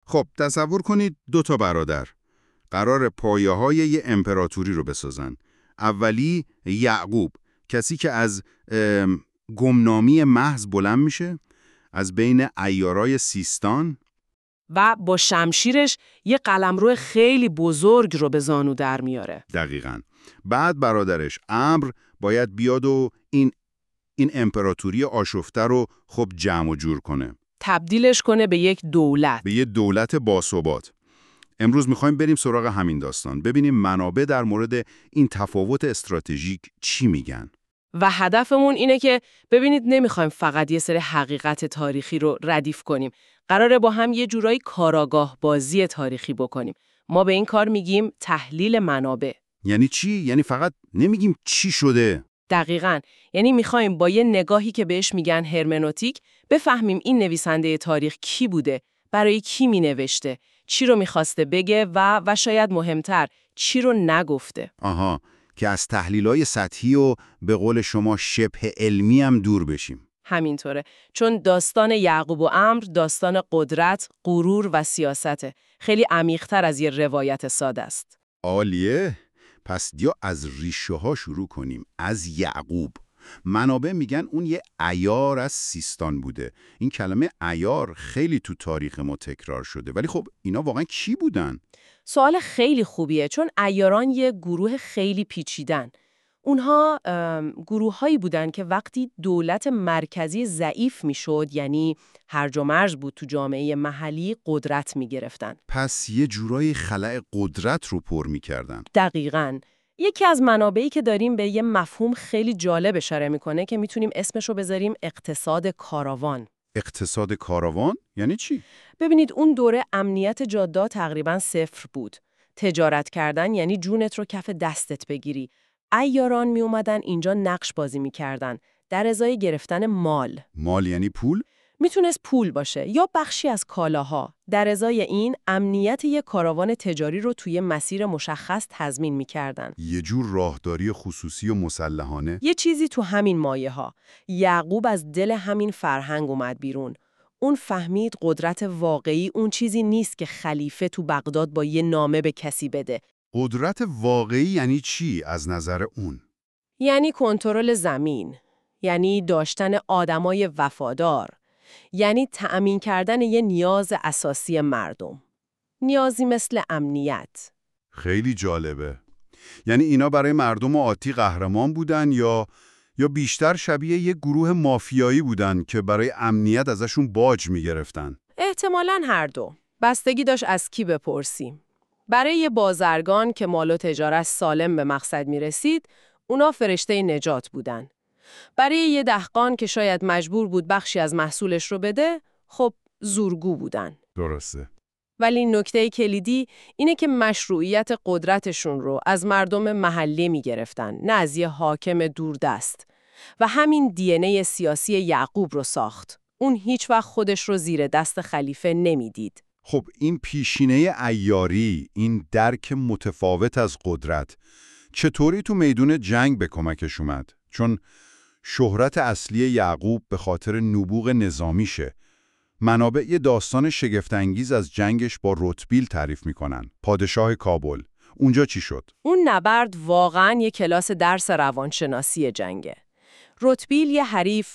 خب تصور کنید 2 برادر قرار پایه‌های یه امپراتوری رو بسازن. اولی یعقوب، کسی که از گمنامی محض بلند میشه، از بین عیارای سیستان و با شمشیرش یه قلمرو خیلی بزرگ رو به زانو در میاره. دقیقاً. بعد برادرش عمرو باید بیاد و این امپراتوری آشفته رو خب جمع و جور کنه. تبدیلش کنه به یک دولت. به یه دولت باثبات. امروز میخوایم بریم سراغ همین داستان. ببینیم منابع در مورد این تفاوت استراتژیک چی میگن. و هدفمون اینه که ببینید نمیخوایم فقط یه سری حقیقت تاریخی رو ردیف کنیم. قراره با هم یه جورایی کاراگاه بازی تاریخی بکنیم. ما به این کار میگیم تحلیل منابع. یعنی چی؟ یعنی فقط نمیگیم چی شده. دقیقاً. یعنی میخوایم با یه نگاهی که بهش میگن هرمنوتیک بفهمیم این نویسنده تاریخ کی بوده، برای کی مینوشته، چی رو میخواسته بگه و شاید مهمتر چی رو نگفته. آها، که از تحلیل‌های سطحی و به قول شما شبه علمی هم دور بشیم. همینطوره، چون داستان یعقوب و عمرو داستان قدرت، غرور و سیاسته. خیلی عمیق‌تر از یه روایت ساده است. عالیه. پس یا از ریشه ها شروع کنیم، از یعقوب. منابع میگن اون یه عیار از سیستان بوده. این کلمه عیار خیلی تو تاریخ ما تکرار شده، ولی خب اینا واقعا کی بودن؟ سوال خیلی خوبیه، چون عیاران یه گروه خیلی پیچیدن. اونها گروه‌هایی بودن که وقتی دولت مرکزی ضعیف میشد، یعنی هرج و مرج بود تو جامعه محلی، قدرت میگرفتن. پس یه جورایی خلأ قدرت رو پر میکردن. دقیقاً. یکی از منابعی که داریم به یه مفهوم خیلی جالب اشاره میکنه که میتونیم اسمشو بذاریم اقتصاد کاروان. اقتصاد کاروان؟ یعنی چی؟ ببینید اون دوره امنیت جاده‌ها تقریباً صفر بود. تجارت کردن یعنی جونت رو کف دستت بگیری. عیاران می اومدن اینجا نقش بازی میکردن در ازای گرفتن مال. مال یعنی پول؟ میتونست پول باشه یا بخشی از کالاها. در ازای این امنیت یک کاروان تجاری رو توی مسیر مشخص تضمین میکردن. یه جور راهداری خصوصی و مسلحانه؟ یه چیزی تو همین مایه ها. یعقوب از دل همین فرهنگ اومد بیرون. اون فهمید قدرت واقعی اون چیزی نیست که خلیفه تو بغداد با یه نامه به کسی بده. قدرت واقعی یعنی چی از نظر اون؟ یعنی کنترل زمین، یعنی داشتن آدمای وفادار، یعنی تأمین کردن یه نیاز اساسی مردم. نیازی مثل امنیت. خیلی جالبه. یعنی اینا برای مردم عادی قهرمان بودن یا بیشتر شبیه یه گروه مافیایی بودن که برای امنیت ازشون باج میگرفتن؟ احتمالاً هر دو. بستگی داشت از کی بپرسیم. برای یه بازرگان که مال و تجارت سالم به مقصد میرسید، اونا فرشته نجات بودن. برای یه دهقان که شاید مجبور بود بخشی از محصولش رو بده، خب زورگو بودن. درسته. ولی نکته کلیدی اینه که مشروعیت قدرتشون رو از مردم محلی میگرفتن، نه از یه حاکم دوردست. و همین DNA سیاسی یعقوب رو ساخت. اون هیچ وقت خودش رو زیر دست خلیفه نمیدید. خب این پیشینه عیاری، این درک متفاوت از قدرت، چطوری تو میدون جنگ به کمکش اومد؟ چون شهرت اصلی یعقوب به خاطر نبوغ نظامیشه. منابع یه داستان شگفت‌انگیز از جنگش با رتبیل تعریف میکنن. پادشاه کابل. اونجا چی شد؟ اون نبرد واقعاً یه کلاس درس روانشناسی جنگه. رتبیل یه حریف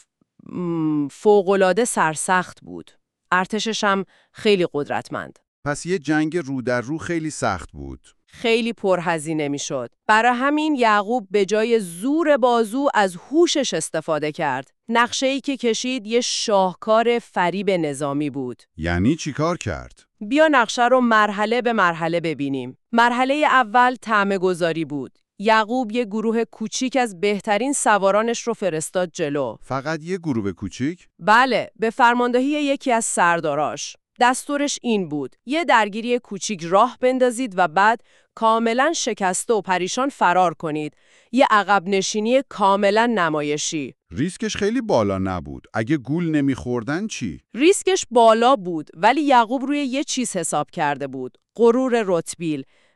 فوق‌العاده سرسخت بود. ارتشش هم خیلی قدرتمند. پس یه جنگ رو در رو خیلی سخت بود. خیلی پرهزینه میشد. برای همین یعقوب به جای زور بازو از هوشش استفاده کرد. نقشه‌ای که کشید یه شاهکار فریب نظامی بود. یعنی چی کار کرد؟ بیا نقشه رو مرحله به مرحله ببینیم. مرحله اول طعنه‌گذاری بود. یعقوب یه گروه کوچیک از بهترین سوارانش رو فرستاد جلو. فقط یه گروه کوچیک؟ بله، به فرماندهی یکی از سرداراش. دستورش این بود: یه درگیری کوچیک راه بندازید و بعد کاملا شکسته و پریشان فرار کنید. یه عقب نشینی کاملا نمایشی. ریسکش خیلی بالا نبود. اگه گول نمیخوردن چی؟ ریسکش بالا بود، ولی یعقوب روی یه چیز حساب کرده بود: غرور رتبیل.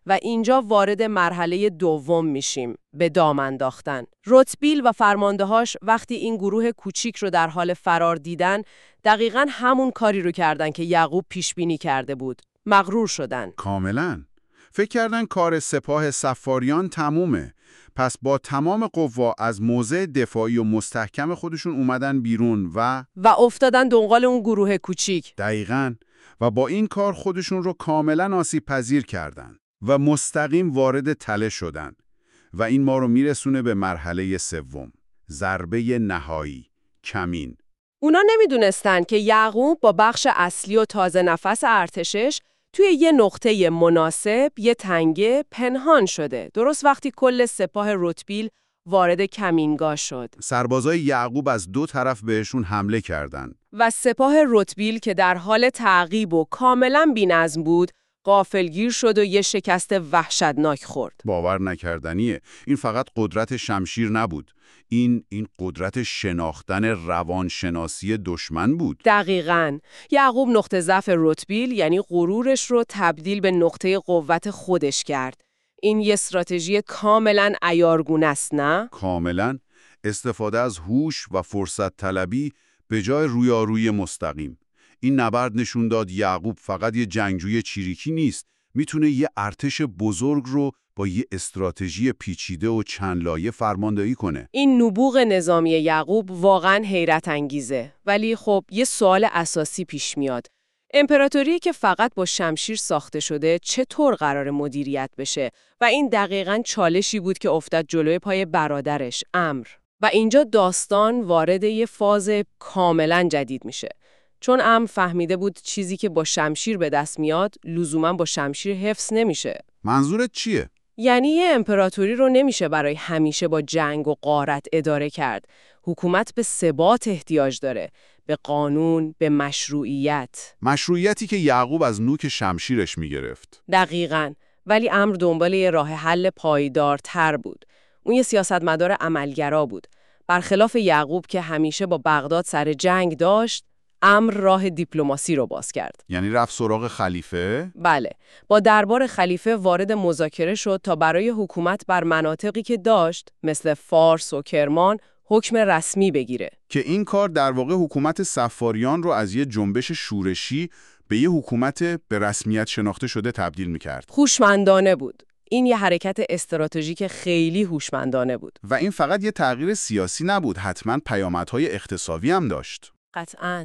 و اینجا وارد مرحله دوم میشیم، به دام انداختن. رتبیل و فرماندهاش وقتی این گروه کوچیک رو در حال فرار دیدن، دقیقاً همون کاری رو کردن که یعقوب پیش بینی کرده بود. مغرور شدن. کاملاً. فکر کردن کار سپاه صفاریان تمومه. پس با تمام قوا از موضع دفاعی و مستحکم خودشون اومدن بیرون و افتادن دنبال اون گروه کوچیک. دقیقاً. و با این کار خودشون رو کاملاً آسیب پذیر کردن و مستقیم وارد تله شدن. و این ما رو میرسونه به مرحله سوم. ضربه نهایی. کمین. اونا نمیدونستن که یعقوب با بخش اصلی و تازه نفس ارتشش توی یه نقطه مناسب، یه تنگه پنهان شده. درست وقتی کل سپاه رتبیل وارد کمینگاه شد. سربازای یعقوب از دو طرف بهشون حمله کردند. و سپاه رتبیل که در حال تعقیب و کاملا بی‌نظم بود، غافلگیر شد و یه شکست وحشتناک خورد. باور نکردنیه. این فقط قدرت شمشیر نبود. این قدرت شناختن روانشناسی دشمن بود. دقیقاً. یعقوب نقطه ضعف رتبیل یعنی غرورش رو تبدیل به نقطه قوت خودش کرد. این یه استراتژی کاملاً عیارگونه است، نه؟ کاملاً. استفاده از هوش و فرصت طلبی به جای رویارویی مستقیم. این نبرد نشون داد یعقوب فقط یه جنگجوی چیریکی نیست. میتونه یه ارتش بزرگ رو با یه استراتژی پیچیده و چند لایه فرماندهی کنه. این نبوغ نظامی یعقوب واقعاً حیرت انگیزه. ولی خب یه سوال اساسی پیش میاد. امپراتوری که فقط با شمشیر ساخته شده چطور قرار مدیریت بشه؟ و این دقیقاً چالشی بود که افتاد جلوی پای برادرش، عمرو. و اینجا داستان وارد یه فاز کاملاً جدید میشه. چون عمرو فهمیده بود چیزی که با شمشیر به دست میاد لزوماً با شمشیر حفظ نمیشه. منظورت چیه؟ یعنی یه امپراتوری رو نمیشه برای همیشه با جنگ و غارت اداره کرد. حکومت به ثبات احتیاج داره، به قانون، به مشروعیت. مشروعیتی که یعقوب از نوک شمشیرش میگرفت. دقیقاً. ولی عمرو دنبال یه راه حل پایدارتر بود. اون یه سیاستمدار عملگرا بود. برخلاف یعقوب که همیشه با بغداد سر جنگ داشت، عمرو راه دیپلماسی رو باز کرد. یعنی رفت سراغ خلیفه؟ بله. با دربار خلیفه وارد مذاکره شد تا برای حکومت بر مناطقی که داشت، مثل فارس و کرمان، حکم رسمی بگیره. که این کار در واقع حکومت صفاریان رو از یه جنبش شورشی به یه حکومت به رسمیت شناخته شده تبدیل می‌کرد. هوشمندانه بود. این یه حرکت استراتژیک خیلی هوشمندانه بود. و این فقط یه تغییر سیاسی نبود، حتماً پیامدهای اقتصادی هم داشت. قطعاً.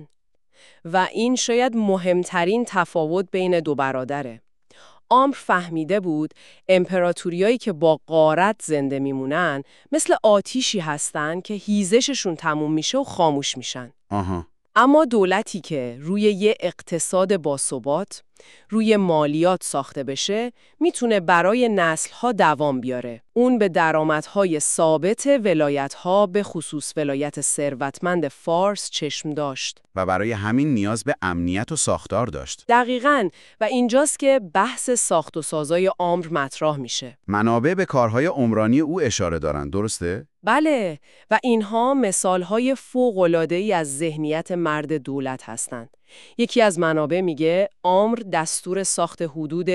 و این شاید مهمترین تفاوت بین دو برادره. عمرو فهمیده بود امپراتوریایی که با غارت زنده میمونن مثل آتیشی هستن که هیزششون تموم میشه و خاموش میشن. اما دولتی که روی یه اقتصاد باثبات، روی مالیات ساخته بشه، میتونه برای نسل‌ها دوام بیاره. اون به درآمدهای ثابت ولایت‌ها، به خصوص ولایت ثروتمند فارس چشم داشت. و برای همین نیاز به امنیت و ساختار داشت. دقیقاً. و اینجاست که بحث ساخت و سازای عمرو مطرح میشه. منابع به کارهای عمرانی او اشاره دارن، درسته؟ بله. و اینها مثالهای فوق‌العاده‌ای از ذهنیت مرد دولت هستند. یکی از منابع میگه عمرو دستور ساخت حدود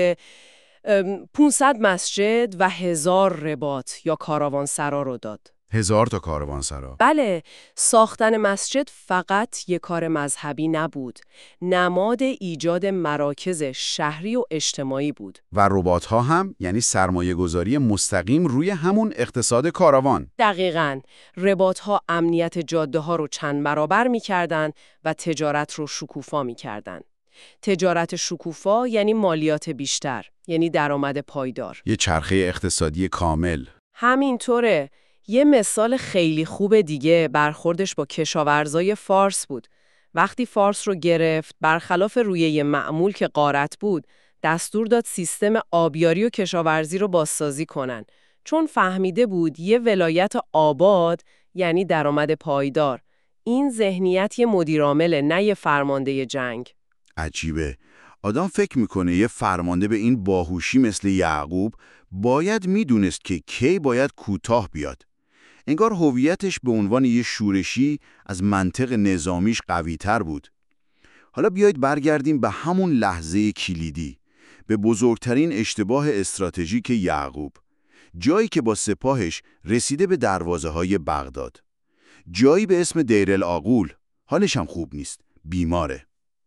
500 مسجد و 1000 رباط یا کاروانسرا رو داد. 1000 تا کاروانسرا. بله، ساختن مسجد فقط یک کار مذهبی نبود. نماد ایجاد مراکز شهری و اجتماعی بود. و رباط‌ها هم یعنی سرمایه‌گذاری مستقیم روی همون اقتصاد کاروان. دقیقاً. رباط‌ها امنیت جاده‌ها رو چند برابر می‌کردن و تجارت رو شکوفا می‌کردن. تجارت شکوفا یعنی مالیات بیشتر، یعنی درآمد پایدار. یه چرخه اقتصادی کامل. همینطوره. یه مثال خیلی خوب دیگه برخوردش با کشاورزای فارس بود. وقتی فارس رو گرفت، برخلاف رویه معمول که غارت بود، دستور داد سیستم آبیاری و کشاورزی رو بازسازی کنن. چون فهمیده بود یه ولایت آباد یعنی درآمد پایدار. این ذهنیت یه مدیرعامل، نه یه فرمانده جنگ. عجیبه. آدم فکر میکنه یه فرمانده به این باهوشی مثل یعقوب باید میدونست که کی باید کوتاه بیاد. انگار هویتش به عنوان یه شورشی از منطق نظامیش قوی‌تر بود. حالا بیایید برگردیم به همون لحظه کلیدی، به بزرگترین اشتباه استراتژیک یعقوب، جایی که با سپاهش رسیده به دروازه‌های بغداد. جایی به اسم دیر العاقول، حالش هم خوب نیست، بیماره.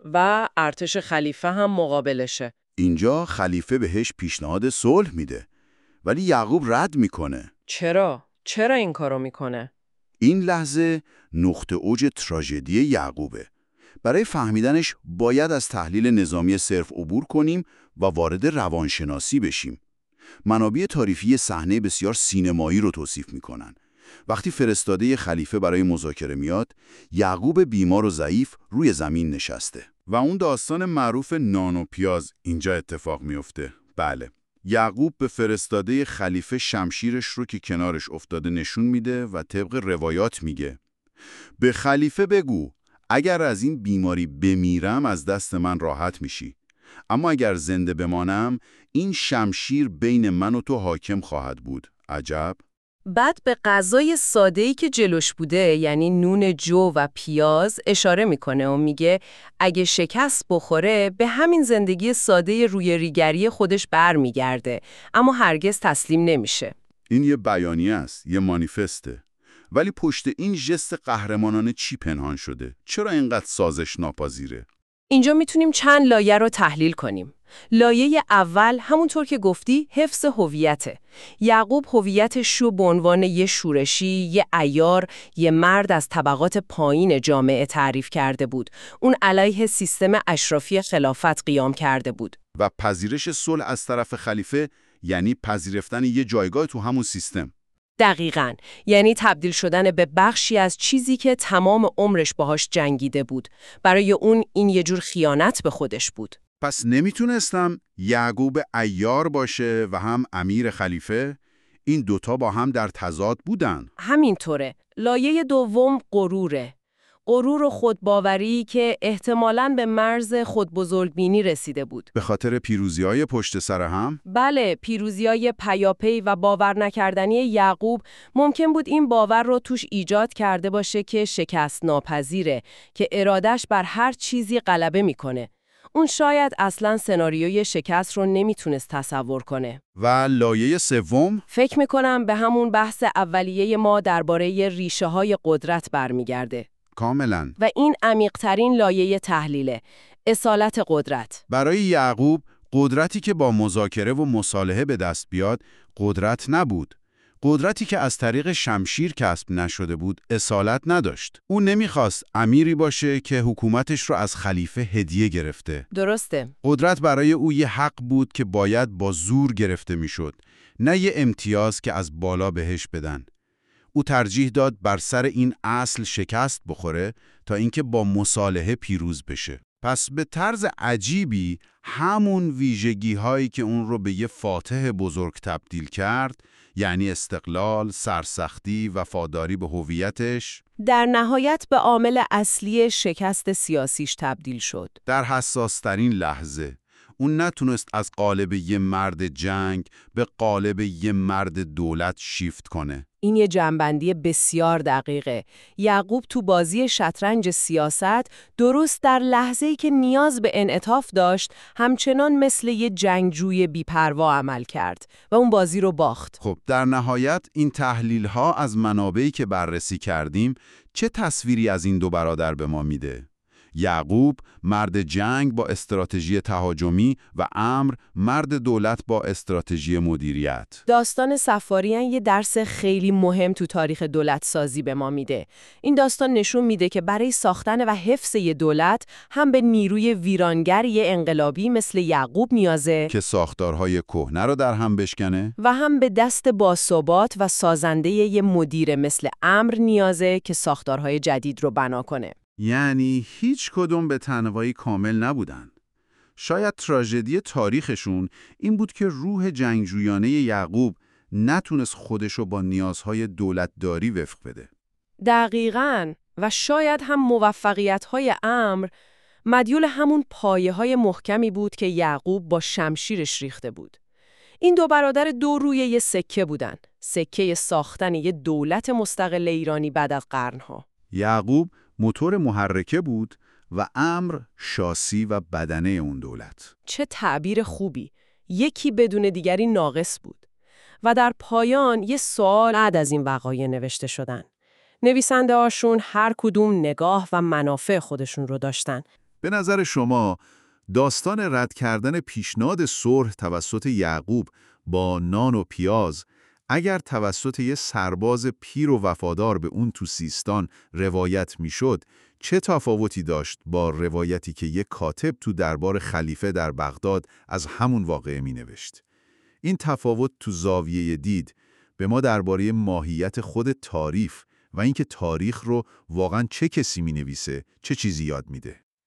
و ارتش خلیفه هم مقابلشه. اینجا خلیفه بهش پیشنهاد صلح میده، ولی یعقوب رد میکنه. چرا؟ چرا این کارو میکنه؟ این لحظه نقطه اوج تراژدی یعقوبه. برای فهمیدنش باید از تحلیل نظامی صرف عبور کنیم و وارد روانشناسی بشیم. منابع تاریخی صحنه بسیار سینمایی رو توصیف میکنن. وقتی فرستاده خلیفه برای مذاکره میاد، یعقوب بیمار و ضعیف روی زمین نشسته. و اون داستان معروف نان و پیاز اینجا اتفاق میفته. بله. یعقوب به فرستاده خلیفه شمشیرش رو که کنارش افتاده نشون میده و طبق روایات میگه به خلیفه بگو اگر از این بیماری بمیرم از دست من راحت میشی، اما اگر زنده بمانم این شمشیر بین من و تو حاکم خواهد بود. عجب. بعد به غذای ساده‌ای که جلوش بوده، یعنی نون جو و پیاز، اشاره میکنه و میگه اگه شکست بخوره به همین زندگی ساده روی ریگری خودش برمیگرده، اما هرگز تسلیم نمیشه. این یه بیانیه است، یه مانیفسته. ولی پشت این ژست قهرمانانه چی پنهان شده؟ چرا اینقدر سازش ناپذیره؟ اینجا میتونیم چند لایه رو تحلیل کنیم. لایه اول، همونطور که گفتی، حفظ هویته. یعقوب هویتش رو به عنوان یه شورشی، یه عیار، یه مرد از طبقات پایین جامعه تعریف کرده بود. اون علیه سیستم اشرافی خلافت قیام کرده بود. و پذیرش صلح از طرف خلیفه یعنی پذیرفتن یه جایگاه تو همون سیستم. دقیقاً، یعنی تبدیل شدن به بخشی از چیزی که تمام عمرش باهاش جنگیده بود. برای اون این یه جور خیانت به خودش بود. پس نمیتونستم یعقوب عیار باشه و هم امیر خلیفه؟ این دوتا با هم در تضاد بودن. همینطوره. لایه دوم غروره. غرور و خودباوری که احتمالاً به مرز خودبزرگبینی رسیده بود. به خاطر پیروزی‌های پشت سر هم؟ بله، پیروزی‌های پیاپی و باور نکردنی یعقوب ممکن بود این باور رو توش ایجاد کرده باشه که شکست ناپذیره، که ارادش بر هر چیزی غلبه میکنه. اون شاید اصلاً سناریوی شکست رو نمیتونست تصور کنه. و لایه سوم؟ فکر میکنم به همون بحث اولیه ما درباره ریشه‌های قدرت برمیگرده. کاملاً. و این عمیق‌ترین لایه تحلیله، اصالت قدرت. برای یعقوب قدرتی که با مذاکره و مصالحه به دست بیاد قدرت نبود. قدرتی که از طریق شمشیر کسب نشده بود اصالت نداشت. او نمیخواست امیری باشه که حکومتش رو از خلیفه هدیه گرفته. درسته. قدرت برای او یه حق بود که باید با زور گرفته میشد، نه یه امتیاز که از بالا بهش بدن. او ترجیح داد بر سر این اصل شکست بخوره تا اینکه با مصالحه پیروز بشه. پس به طرز عجیبی همون ویژگی هایی که اون رو به یه فاتح بزرگ تبدیل کرد، یعنی استقلال، سرسختی، وفاداری به هویتش، در نهایت به عامل اصلی شکست سیاسیش تبدیل شد. در حساسترین لحظه اون نتونست از قالب یه مرد جنگ به قالب یه مرد دولت شیفت کنه. این یه جنبندی بسیار دقیقه. یعقوب تو بازی شطرنج سیاست درست در لحظه‌ای که نیاز به انعطاف داشت، همچنان مثل یه جنگجوی بی‌پروا عمل کرد و اون بازی رو باخت. خب در نهایت این تحلیل‌ها از منابعی که بررسی کردیم چه تصویری از این دو برادر به ما میده؟ یعقوب مرد جنگ با استراتژی تهاجمی و عمرو مرد دولت با استراتژی مدیریت. داستان صفاریان یه درس خیلی مهم تو تاریخ دولت سازی به ما میده. این داستان نشون میده که برای ساختن و حفظ یه دولت هم به نیروی ویرانگر یه انقلابی مثل یعقوب نیازه که ساختارهای کهنه رو در هم بشکنه و هم به دست باثبات و سازنده یه مدیر مثل عمرو نیازه که ساختارهای جدید رو بنا کنه. یعنی هیچ کدوم به تنوایی کامل نبودن. شاید تراژدی تاریخشون این بود که روح جنگجویانه یعقوب نتونست خودشو با نیازهای دولتداری وفق بده. دقیقاً. و شاید هم موفقیت‌های عمرو مدیول همون پایه‌های محکمی بود که یعقوب با شمشیرش ریخته بود. این دو برادر دو روی یه سکه بودن. سکه ساختن یه دولت مستقل ایرانی بعد از قرن‌ها. یعقوب موتور محرکه بود و امر شاسی و بدنه اون دولت. چه تعبیر خوبی. یکی بدون دیگری ناقص بود. و در پایان یه سوال بعد از این وقایع نوشته شدن. نویسنده هاشون هر کدوم نگاه و منافع خودشون رو داشتن. به نظر شما داستان رد کردن پیشنهاد صلح توسط یعقوب با نان و پیاز اگر توسط یه سرباز پیر و وفادار به اون تو سیستان روایت میشد، چه تفاوتی داشت با روایتی که یک کاتب تو دربار خلیفه در بغداد از همون واقعه می نوشت؟ این تفاوت تو زاویه دید به ما درباره ماهیت خود تعریف و اینکه تاریخ رو واقعاً چه کسی می نویسه، چه چیزی یاد میده.